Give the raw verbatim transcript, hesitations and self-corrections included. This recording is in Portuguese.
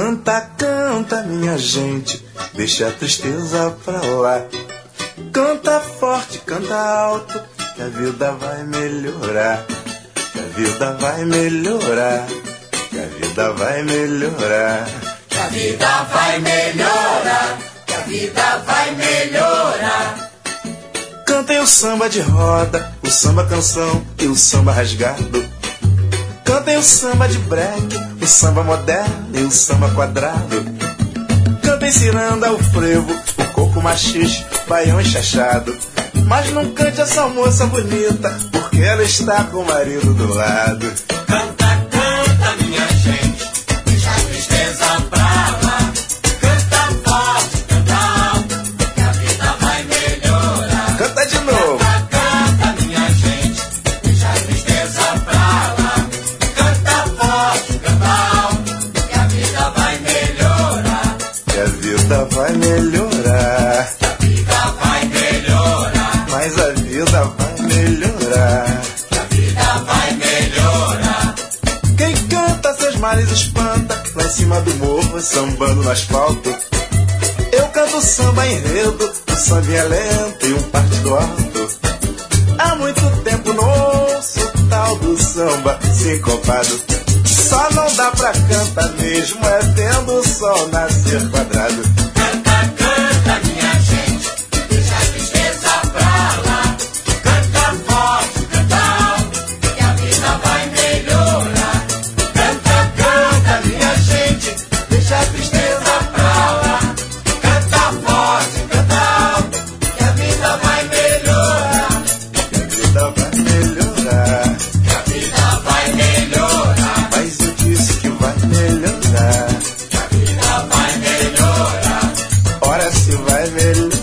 Canta, canta, minha gente, deixa a tristeza pra lá. Canta forte, canta alto, que a vida vai melhorar. Que a vida vai melhorar. Que a vida vai melhorar. Que a vida vai melhorar. Que a vida vai melhorar. Cantem o samba de roda, o samba canção e o samba rasgado. Cantem o samba de break, o samba moderno e o samba quadrado. Cantem ciranda, o frevo, o coco machixe, baião enxachado. Mas não cante essa moça bonita, porque ela está com o marido do lado. Canta, canta, minha gente, deixa a tristeza pra lá. Canta forte, canta alto, que a vida vai melhorar. Canta de novo. Canta, canta, minha gente, deixa a tristeza pra lá. Canta forte, canta alto, que a vida vai melhorar. Que a vida vai melhorar. Que a vida vai melhorar. Mas a vida vai melhorar. Que a vida vai melhorar. Quem canta seus males espanta, lá em cima do morro, sambando no asfalto. Eu canto samba enredo, um sambinha lento e um partido alto. Há muito tempo não ouço o tal do samba sincopado. Só não dá pra cantar mesmo, é vendo o sol nascer quadrado. Canta, canta, minha gente, deixa a tristeza pra lá. Canta forte, canta alto, que a vida vai melhorar. Canta, canta, minha gente, deixa a tristeza pra lá. Canta forte, canta alto, que a vida vai melhorar. Que a vida vai melhorar. Que a vida vai melhorar. Mas eu disse que vai melhorar. Que a vida vai melhorar. Ora se vai melhorar.